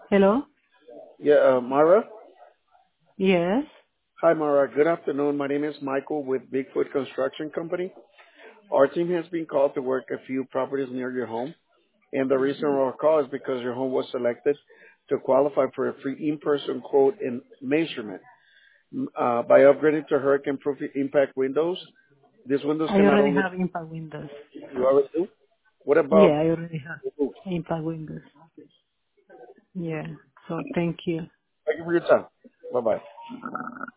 Hello? Yeah, Mara. Yes. Hi, Mara. Good afternoon. My name is Michael with Bigfoot Construction Company. Our team has been called to work a few properties near your home, and the reason for our call is because your home was selected to qualify for a free in-person quote and measurement. By upgrading to hurricane-proof impact windows, these windows I can not already only have impact windows. you already do. What Yeah, about I already have the roofs? impact windows. Yeah. So thank you. Thank you for your time. Bye bye.